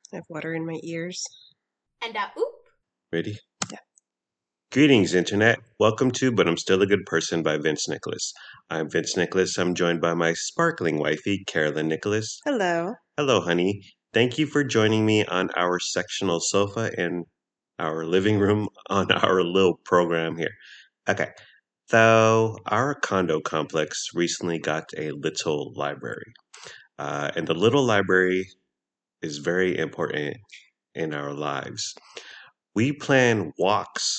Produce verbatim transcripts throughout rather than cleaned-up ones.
I have water in my ears. And uh, oop. Ready? Yeah. Greetings, Internet. Welcome to But I'm Still a Good Person by Vince Nicholas. I'm Vince Nicholas. I'm joined by my sparkling wifey, Carolyn Nicholas. Hello. Hello, honey. Thank you for joining me on our sectional sofa in our living room on our little program here. Okay. So, our condo complex recently got a little library. Uh, and the little library is very important in our lives. We plan walks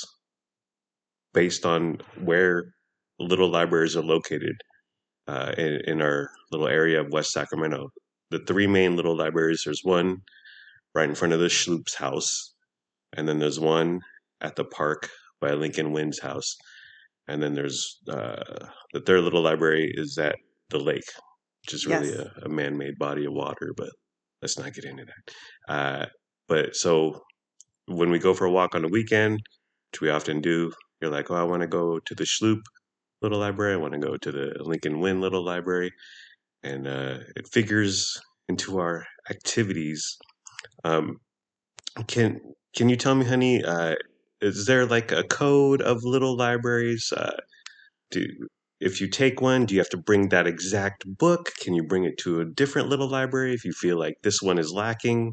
based on where little libraries are located uh, in, in our little area of West Sacramento. The three main little libraries, there's one right in front of the Schloop's house, and then there's one at the park by Lincoln Wynn's house, and then there's uh, the third little library is at the lake, which is really Yes. a, a man-made body of water, but let's not get into that. Uh, but so when we go for a walk on the weekend, which we often do, you're like, oh, I want to go to the Schloop Little Library. I want to go to the Lincoln Wynn Little Library. And uh, it figures into our activities. Um, can can you tell me, honey, uh, is there like a code of little libraries? Uh, do If you take one, do you have to bring that exact book? Can you bring it to a different little library if you feel like this one is lacking?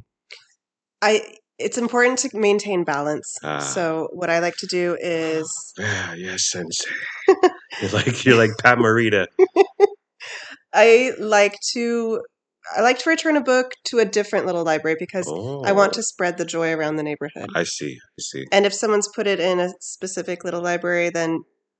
I it's important to maintain balance. Ah. So what I like to do is Ah, yes, sensei. You're like you're like Pat Morita. I like to I like to return a book to a different little library because I want Oh, to spread the joy around the neighborhood. I see. I see. And if someone's put it in a specific little library, then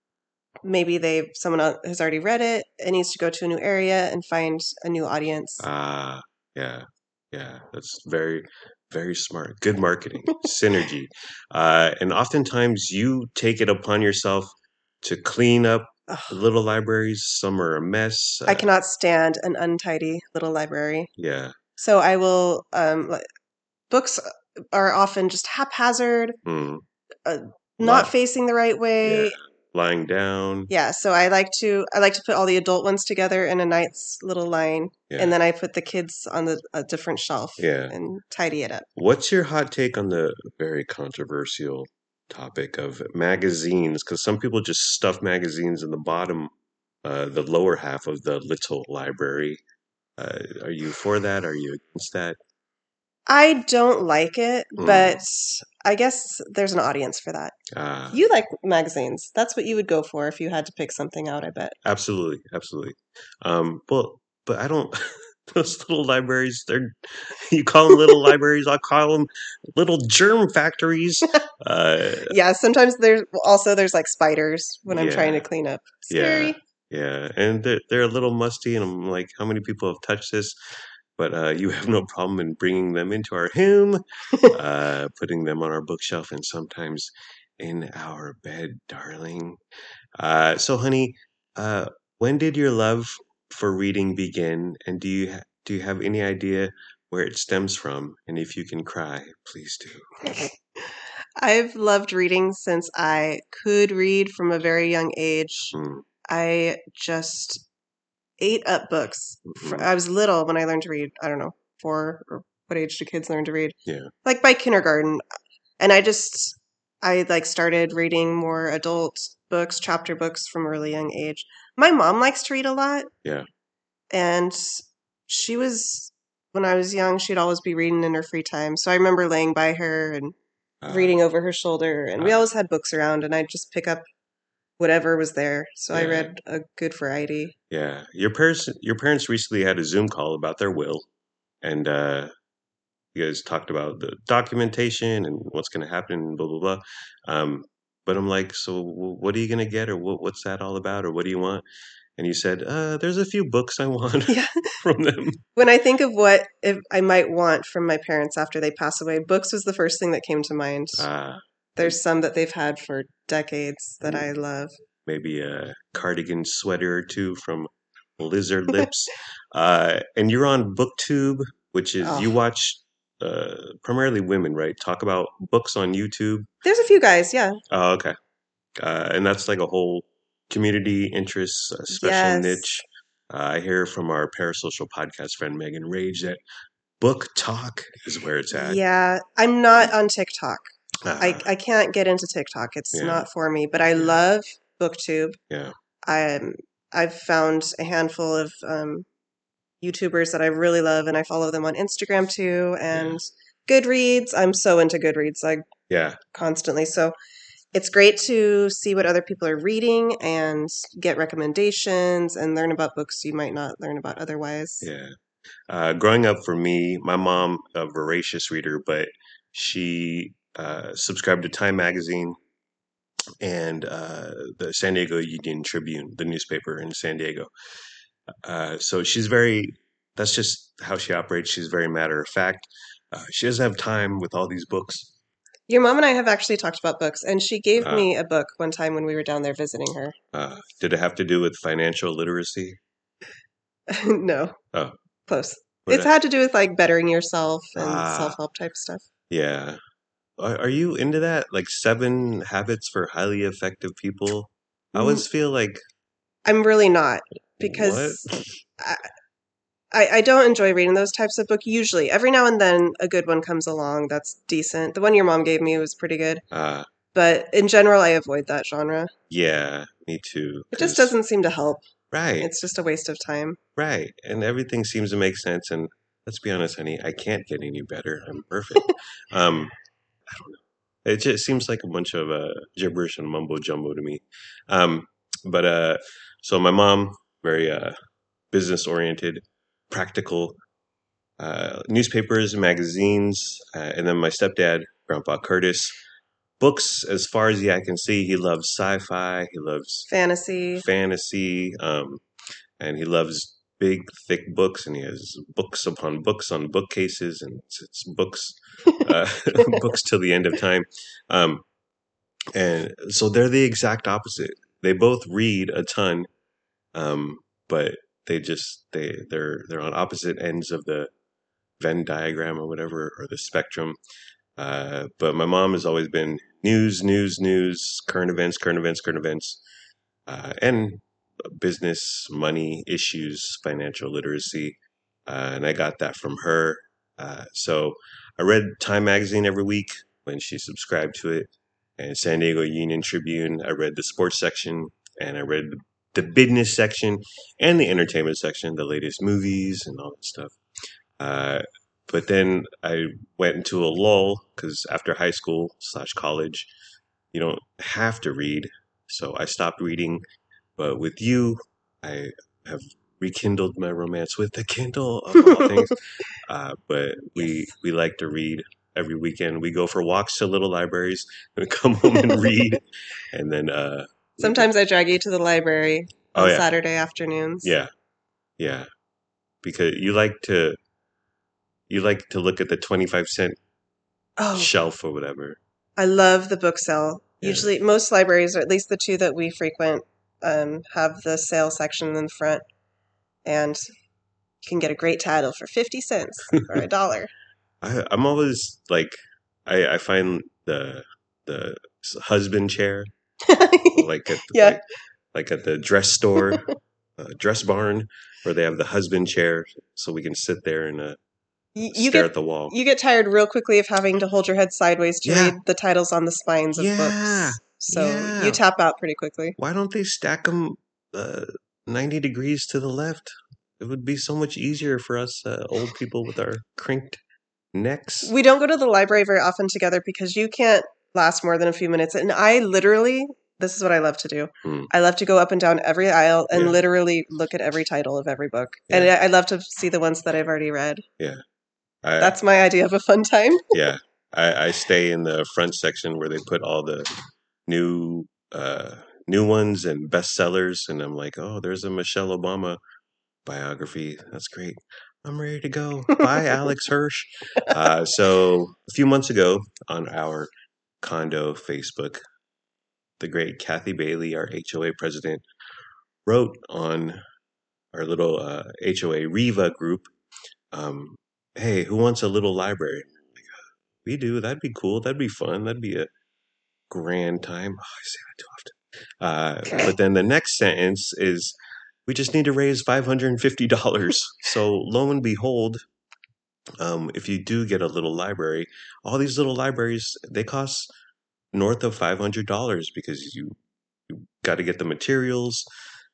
maybe they someone else has already read it and needs to go to a new area and find a new audience. Ah, yeah, yeah. That's very, very smart. Good marketing, synergy. Uh, and oftentimes you take it upon yourself to clean up Ugh, little libraries. Some are a mess. I Uh, cannot stand an untidy little library. yeah. So I will um like, books are often just haphazard, Mm. uh, Li- not facing the right yeah. way. Lying down. Yeah, so I like to I like to put all the adult ones together in a nice little line, Yeah. and then I put the kids on the a different shelf Yeah. and tidy it up. What's your hot take on the very controversial topic of magazines? Because some people just stuff magazines in the bottom, uh, the lower half of the little library. Uh, are you for that? Are you against that? I don't like it, Mm. but I guess there's an audience for that. Ah, You like magazines. That's what you would go for if you had to pick something out, I bet. absolutely, absolutely. Um, well, but I don't. Those little libraries, they're you call them little libraries. I call them little germ factories. Uh, Yeah, sometimes there's also there's like spiders when I'm trying to yeah, clean up. yeah, Scary. yeah, and they're, they're a little musty, and I'm like, how many people have touched this? But uh, you have no problem in bringing them into our home, uh, putting them on our bookshelf, and sometimes in our bed, darling. Uh, so, honey, uh, when did your love for reading begin, and do you ha- do you have any idea where it stems from? And if you can cry, please do. I've loved reading since I could read from a very young age. Mm, I just ate up books. Fr- mhm. I was little when I learned to read. I don't know, four or what age do kids learn to read? Yeah, Like by kindergarten. And I just I like started reading more adult books, chapter books from a really young age. My mom likes to read a lot, yeah. and she was when I was young, she'd always be reading in her free time. So I remember laying by her and Uh, reading over her shoulder, and we uh, always had books around, and I'd just pick up whatever was there. So I yeah, read a good variety. yeah. Your parents, your parents recently had a Zoom call about their will, and uh, you guys talked about the documentation and what's going to happen, and blah blah blah. Um, but I'm like, so w- what are you going to get, or what, what's that all about, or what do you want? And you said, uh, there's a few books I want Yeah. from them. When I think of what if I might want from my parents after they pass away, books was the first thing that came to mind. Uh, There's some that they've had for decades that I love. maybe a cardigan sweater or two from Lizard Lips. Uh, and you're on BookTube, which is you Oh, watch uh, primarily women, right? Talk about books on YouTube. there's a few guys, yeah. Oh, okay. Uh, and that's like a whole community interest, a special Yes. niche. Uh, I hear from our parasocial podcast friend Megan Rage that Book Talk is where it's at. Yeah, I'm not on TikTok. I, Uh, I can't get into TikTok. It's yeah, not for me, but I yeah, love BookTube. yeah, I'm, I've found a handful of um, YouTubers that I really love, and I follow them on Instagram too. yeah, And Goodreads, I'm so into Goodreads, like yeah, constantly. So it's great to see what other people are reading and get recommendations and learn about books you might not learn about otherwise. yeah. Uh, growing up for me, my mom, a voracious reader, but she uh, subscribed to Time Magazine and uh, the San Diego Union Tribune, the newspaper in San Diego. Uh, so she's very, that's just how she operates. She's very matter of fact. Uh, she doesn't have time with all these books. Your mom and I have actually talked about books, and she gave Uh, me a book one time when we were down there visiting her. uh, did it have to do with financial literacy? No, Oh, close. what? It's had to do with like bettering yourself and Ah, self-help type stuff. yeah. Are, are you into that? Like Seven Habits for Highly Effective People? I N- always feel like, I'm really not what? because I, I, I don't enjoy reading those types of book usually. Every now and then a good one comes along that's decent. The one your mom gave me was pretty good, Uh, but in general, I avoid that genre. yeah, me too. It just Because, doesn't seem to help. right, It's just a waste of time. right. And everything seems to make sense. And let's be honest, honey, I can't get any better. I'm perfect. Um, it just seems like a bunch of uh, gibberish and mumbo jumbo to me. Um, but uh, so my mom, very uh, business oriented, practical, uh, newspapers, magazines, uh, and then my stepdad, Grandpa Curtis, books as far as the eye can see. He loves sci-fi. He loves Fantasy. fantasy, um, and he loves big, thick books. And he has books upon books on bookcases, and it's, it's books, uh, books till the end of time. Um, and so they're the exact opposite. They both read a ton, um, but they just they they're they're on opposite ends of the Venn diagram or whatever, or the spectrum. Uh, but my mom has always been news, news, news, current events, current events, current events, uh, and business, money issues, financial literacy. Uh, and I got that from her. Uh, so I read Time Magazine every week when she subscribed to it, and San Diego Union Tribune. I read the sports section, and I read the business section and the entertainment section, the latest movies and all that stuff. Uh, but then I went into a lull because after high school slash college, you don't have to read. So I stopped reading. But with you, I have rekindled my romance with the Kindle of all things. Uh, but we Yes. we like to read every weekend. We go for walks to little libraries and come home and read. And then uh, we get, Sometimes I drag you to the library oh on yeah, Saturday afternoons. yeah, yeah. Because you like to you like to look at the twenty-five cent Oh, shelf or whatever. I love the book sale. Yeah. Usually, most libraries, or at least the two that we frequent, um, have the sale section in the front, and you can get a great title for fifty cents or a dollar. I, I'm always like, I, I find the the husband chair like at the, Yeah, like like at the dress store, uh, dress barn, where they have the husband chair, so we can sit there and uh, you, you stare get at the wall. you get tired real quickly of having to hold your head sideways to Yeah, read the titles on the spines of yeah, books. So you yeah. tap out pretty quickly. Why don't they stack them uh, ninety degrees to the left? It would be so much easier for us uh, old people with our crinked necks. We don't go to the library very often together because you can't last more than a few minutes. And I literally, this is what I love to do. Hmm. I love to go up and down every aisle and Yeah, literally look at every title of every book. And yeah, I I love to see the ones that I've already read. yeah. I That's my idea of a fun time. yeah. I, I stay in the front section where they put all the new uh, new ones and bestsellers, and I'm like, oh, there's a Michelle Obama biography. That's great. I'm ready to go. Bye, Alex Hirsch. Uh, so a few months ago on our condo Facebook, the great Kathy Bailey, our H O A president, wrote on our little uh, H O A Riva group, um, hey, who wants a little library? We do. That'd be cool. That'd be fun. That'd be a grand time. Oh, I say that too often. Uh, but then the next sentence is, we just need to raise five hundred fifty dollars. So lo and behold, Um, if you do get a little library, all these little libraries, they cost north of five hundred dollars because you, you got to get the materials.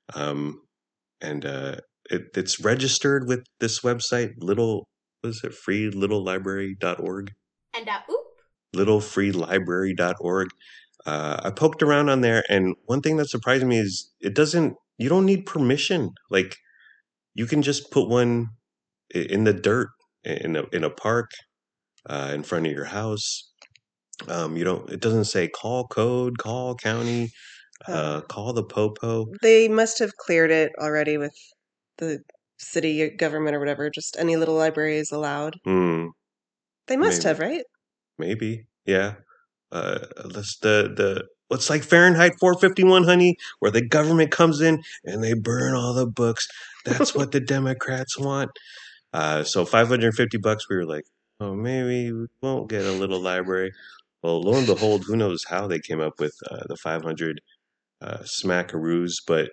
Um, and uh, it, it's registered with this website, little, what is it, free little library dot org? And uh, oop. little free library dot org. Uh, I poked around on there, and one thing that surprised me is it doesn't, you don't need permission. Like, you can just put one i- in the dirt in a, in a park uh, in front of your house. Um, you don't, it doesn't say call code, call county, Uh, uh, call the popo. they must have cleared it already with the city government or whatever. Just any little library is allowed. Hmm, They must maybe, have, right? maybe, yeah. Uh, that's the the what's like Fahrenheit four fifty-one, honey, where the government comes in and they burn all the books. That's what the Democrats want. Uh, so five hundred fifty bucks. We were like, oh, maybe we won't get a little library. Well, lo and behold, who knows how they came up with uh, the five hundred uh, smackaroos? But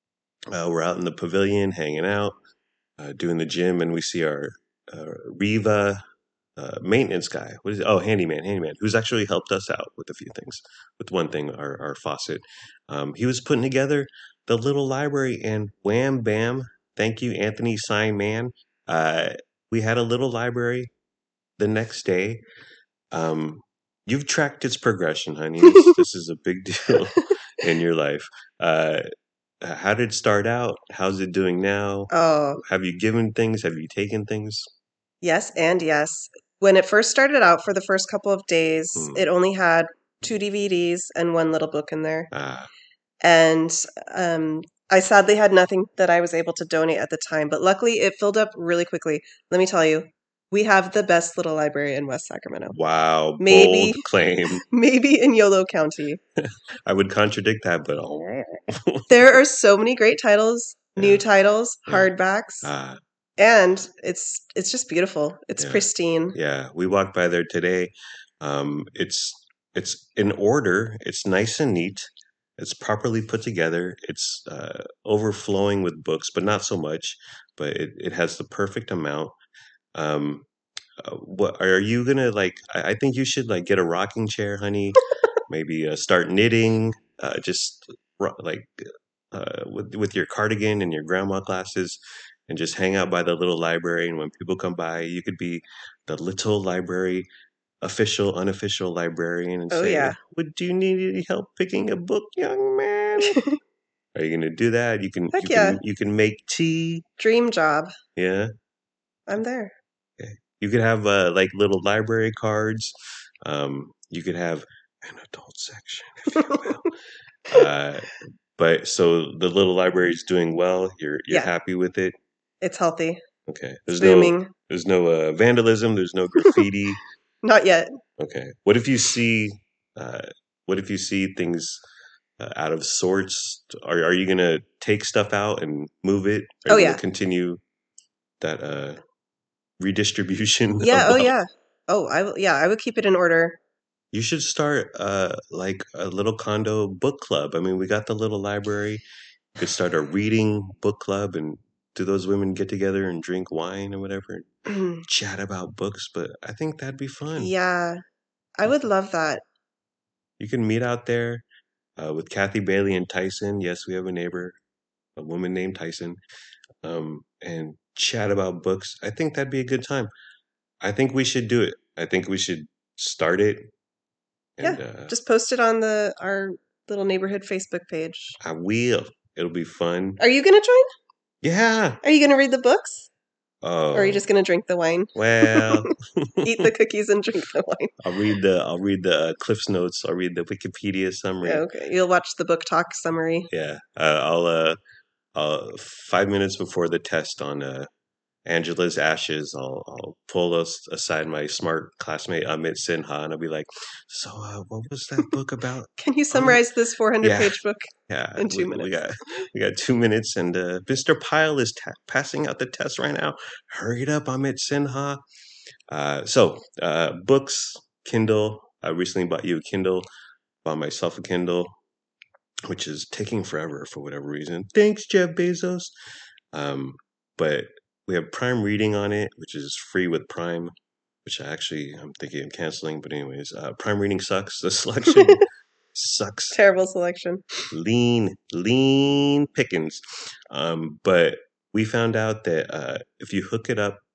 uh, we're out in the pavilion, hanging out, uh, doing the gym, and we see our uh, Riva uh, maintenance guy. What is it? Oh, handyman, handyman, who's actually helped us out with a few things. With one thing, our our faucet. Um, he was putting together the little library, and wham bam, thank you, Anthony Simon. Uh, we had a little library the next day. Um, you've tracked its progression, honey. This, this is a big deal in your life. Uh, how did it start out? How's it doing now? Oh, Have you given things? Have you taken things? yes, and yes. When it first started out for the first couple of days, Hmm. it only had two D V Ds and one little book in there. Ah, And um, I sadly had nothing that I was able to donate at the time, but luckily it filled up really quickly. Let me tell you, we have the best little library in West Sacramento. wow, Maybe, bold claim. maybe in Yolo County. I would contradict that, but oh, There are so many great titles, new Yeah. titles, Yeah. hardbacks, ah, and it's it's just beautiful. It's Yeah. pristine. yeah. We walked by there today. Um, it's it's in order. It's nice and neat. It's properly put together. It's uh, overflowing with books, but not so much. But it, it has the perfect amount. Um, uh, what are you gonna like? I, I think you should like get a rocking chair, honey. Maybe uh, start knitting. Uh, just ro- like uh, with with your cardigan and your grandma glasses, and just hang out by the little library. And when people come by, you could be the little library official, unofficial librarian, and Oh say, yeah. "Would you need any help picking a book, young man?" Are you gonna do that? You can Heck you yeah. can you can make tea. Dream job. Yeah. I'm there. Okay. You could have uh, like little library cards. Um, you could have an adult section, if you will. uh, but so the little library is doing well. You're you're Yeah. happy with it. It's healthy. Okay. It's There's no booming. there's no uh, vandalism. There's no graffiti. Not yet. Okay. What if you see uh, what if you see things uh, out of sorts? Are are you gonna take stuff out and move it? Are Oh you gonna yeah. continue that uh, redistribution Yeah. of Oh wealth? yeah. Oh, I will. Yeah, I would keep it in order. You should start uh, like a little condo book club. I mean, we got the little library. You could start a reading book club, and do those women get together and drink wine or whatever and chat about books? But I think that'd be fun. Yeah, I would love that. You can meet out there uh, with Kathy Bailey and Tyson. Yes, we have a neighbor, a woman named Tyson, um, and chat about books. I think that'd be a good time. I think we should do it. I think we should start it. And Yeah, uh, just post it on the our little neighborhood Facebook page. I will. It'll be fun. Are you gonna join? Yeah. Are you gonna read the books? Oh. Or are you just gonna drink the wine? Well, Eat the cookies and drink the wine. I'll read the I'll read the uh, Cliff's notes. I'll read the Wikipedia summary. Okay, you'll watch the book talk summary. Yeah, uh, I'll uh, uh, five minutes before the test on uh, Angela's ashes, I'll I'll pull us aside my smart classmate Amit Sinha, and I'll be like, "So, uh, what was that book about?" Can you summarize this four hundred Yeah. page book Yeah, in two we, minutes? we got we got two minutes, and uh, Mister Pyle is ta- passing out the test right now. Hurry it up, Amit Sinha. Uh, so, uh, books, Kindle. I recently bought you a Kindle. Bought myself a Kindle, which is taking forever for whatever reason. Thanks, Jeff Bezos. Um, but we have Prime Reading on it, which is free with Prime, which I actually I'm thinking of canceling. But anyways, uh, Prime Reading sucks. The selection sucks. Terrible selection. Lean, lean pickings. Um, but we found out that uh, if you hook it up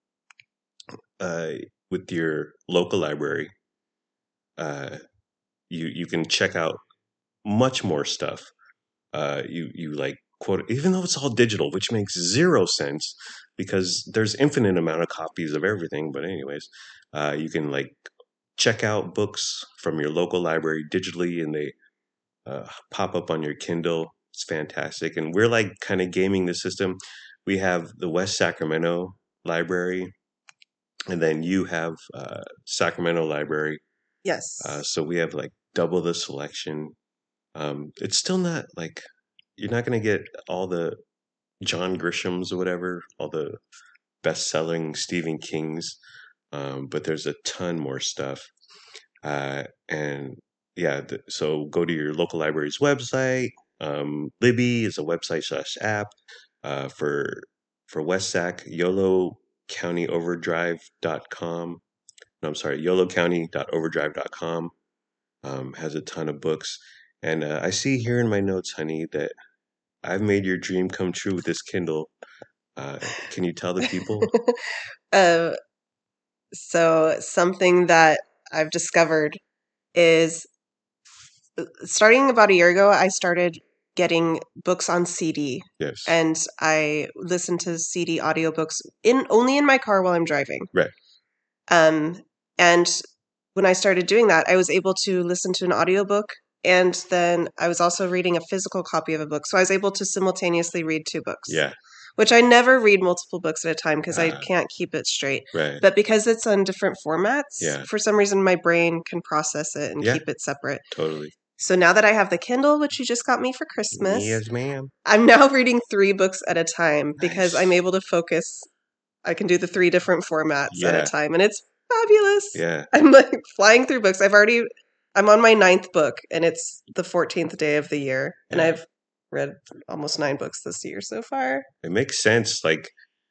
uh, with your local library, uh, you you can check out much more stuff. Uh, you you like quote even though it's all digital, which makes zero sense because there's infinite amount of copies of everything. But anyways, uh, you can like check out books from your local library digitally, and they uh, pop up on your Kindle. It's fantastic, and we're like kind of gaming the system. We have the West Sacramento Library, and then you have uh, Sacramento Library. Yes. Uh, so we have like double the selection. Um, it's still not like you're not going to get all the John Grishams or whatever, all the best-selling Stephen Kings, um, but there's a ton more stuff. Uh, and yeah, th- so go to your local library's website. Um, Libby is a website slash app uh, for for Westsac, yolo county overdrive dot com. No, I'm sorry, yolo county dot overdrive dot com um, has a ton of books. And uh, I see here in my notes, honey, that I've made your dream come true with this Kindle. Uh, can you tell the people? uh, so something that I've discovered is starting about a year ago, I started getting books on C D. Yes. And I listen to C D audiobooks in only in my car while I'm driving. Right. Um, and when I started doing that, I was able to listen to an audiobook, and then I was also reading a physical copy of a book. So I was able to simultaneously read two books. Yeah. Which I never read multiple books at a time because Ah. I can't keep it straight. Right. But because it's on different formats, Yeah. for some reason my brain can process it and Yeah. keep it separate. Totally. So now that I have the Kindle, which you just got me for Christmas, Yes, ma'am. I'm now reading three books at a time because Nice. I'm able to focus. I can do the three different formats at Yeah. a time, and it's fabulous. Yeah. I'm like flying through books. I've already, I'm on my ninth book, and it's the fourteenth day of the year, and Yeah. I've read almost nine books this year so far. It makes sense, like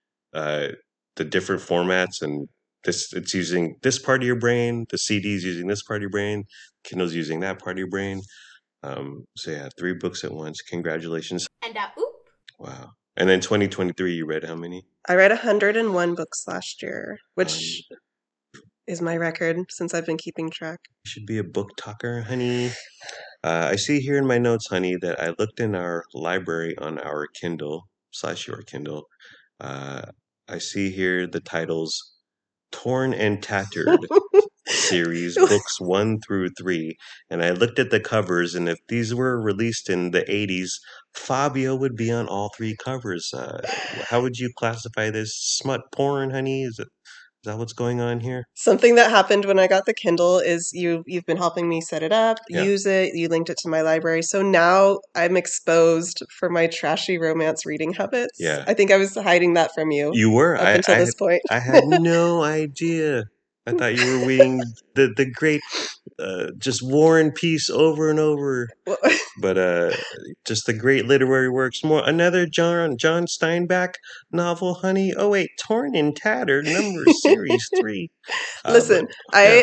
uh, the different formats, and this it's using this part of your brain. The C D's using this part of your brain. Kindle's using that part of your brain. Um, so yeah, three books at once. Congratulations! And uh, oop. Wow. And then twenty twenty-three, you read how many? I read one hundred one books last year, which um, is my record since I've been keeping track. You should be a book talker, honey. Uh, I see here in my notes, honey, that I looked in our library on our Kindle slash your Kindle. Uh, I see here the titles Torn and Tattered series, books one through three. And I looked at the covers, and if these were released in the eighties, Fabio would be on all three covers. Uh, how would you classify this? Smut porn, honey? Is it? Is that what's going on here? Something that happened when I got the Kindle is you you've been helping me set it up, Yeah. use it, you linked it to my library. So now I'm exposed for my trashy romance reading habits. Yeah. I think I was hiding that from you, You were. up I, until I, this point. I had no idea. I thought you were reading the the great, uh, just War and Peace over and over. But uh, just the great literary works. More another John John Steinbeck novel, honey. Oh wait, Torn and Tattered, number series three. Uh, Listen, but, yeah.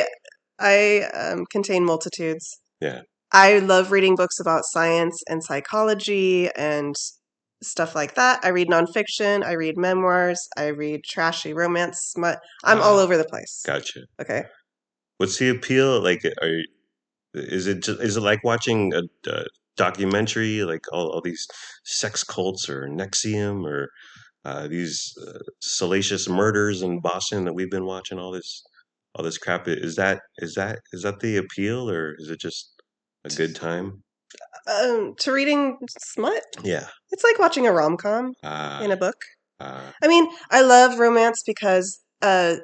I I um, contain multitudes. Yeah. I love reading books about science and psychology and stuff like that. I read nonfiction. I read memoirs. I read trashy romance smut. I'm all Ah, over the place. Gotcha. Okay. What's the appeal? Like, are you, is it just, is it like watching a, a documentary, like all, all these sex cults or N X I V M or uh, these uh, salacious murders in Boston that we've been watching? All this, all this crap. Is that is that is that the appeal, or is it just a good time? Um, to reading smut, Yeah. it's like watching a rom com Uh, in a book. uh, I mean, I love romance because uh,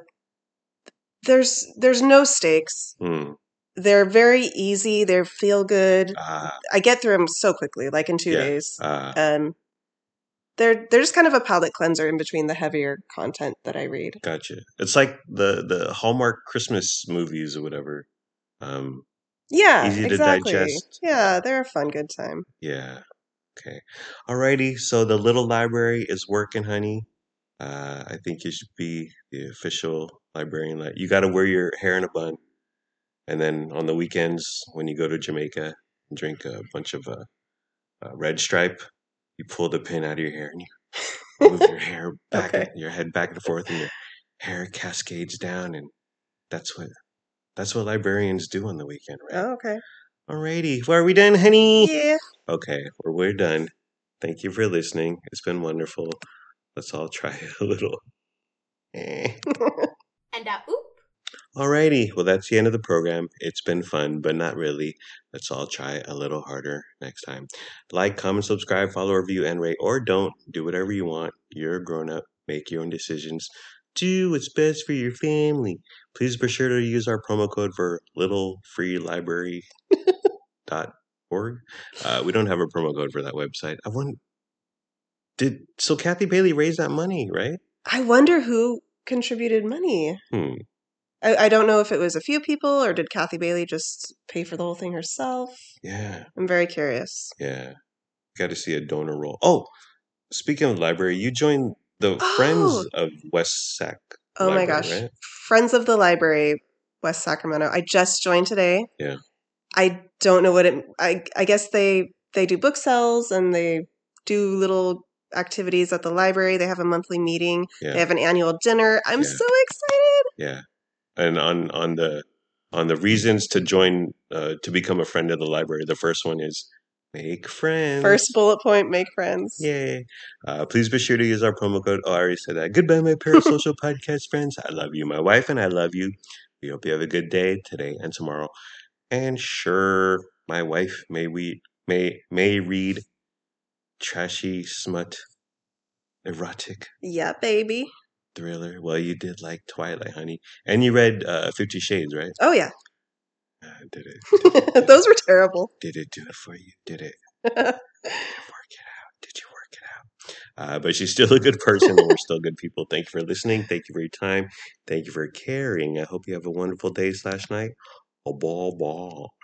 there's there's no stakes. hmm, They're very easy. They're feel good. uh, I get through them so quickly, like in two yeah. days. Uh, Um, they're they're just kind of a palate cleanser in between the heavier content that I read. gotcha. It's like the the Hallmark Christmas movies or whatever. Um, Yeah, easy to exactly. digest. Yeah, they're a fun, good time. Yeah. Okay. Alrighty. So the little library is working, honey. Uh, I think you should be the official librarian. Like, you got to wear your hair in a bun, and then on the weekends when you go to Jamaica, drink a bunch of uh, uh, Red Stripe. You pull the pin out of your hair and you move your hair back Okay. and your head back and forth, and your hair cascades down, and that's what that's what librarians do on the weekend, right? Oh, okay. Alrighty, well, are we done, honey? Yeah. Okay, well, we're done. Thank you for listening. It's been wonderful. Let's all try a little. Eh. And uh, oop. Alrighty, well, that's the end of the program. It's been fun, but not really. Let's all try a little harder next time. Like, comment, subscribe, follow, review, and rate, or don't. Do whatever you want. You're a grown up. Make your own decisions. Do what's best for your family. Please be sure to use our promo code for little free library dot org. Uh, we don't have a promo code for that website. I want. Did so? Kathy Bailey raised that money, right? I wonder who contributed money. Hmm. I, I don't know if it was a few people or did Kathy Bailey just pay for the whole thing herself. Yeah. I'm very curious. Yeah. Got to see a donor roll. Oh, speaking of library, you joined the Oh! Friends of West Sac. Oh my Library, gosh. right? Friends of the Library, West Sacramento. I just joined today. Yeah. I don't know what it I I guess they they do book sales and they do little activities at the library. They have a monthly meeting. Yeah. They have an annual dinner. I'm Yeah. so excited. Yeah. And on on the on the reasons to join uh, to become a friend of the library, the first one is make friends. First bullet point, make friends. Yay. Uh, please be sure to use our promo code. Oh, I already said that. Goodbye, my parasocial podcast friends. I love you. My wife and I love you. We hope you have a good day today and tomorrow. And sure, my wife may we may may read trashy smut erotic Yeah, baby. thriller. Well, you did like Twilight, honey. And you read uh, Fifty Shades, right? Oh yeah. Uh, did it? Did it, did Those were terrible. Did it do it for you? Did it? Did it work it out? Did you work it out? Uh, but she's still a good person, and we're still good people. Thank you for listening. Thank you for your time. Thank you for caring. I hope you have a wonderful day slash night. A ball ball.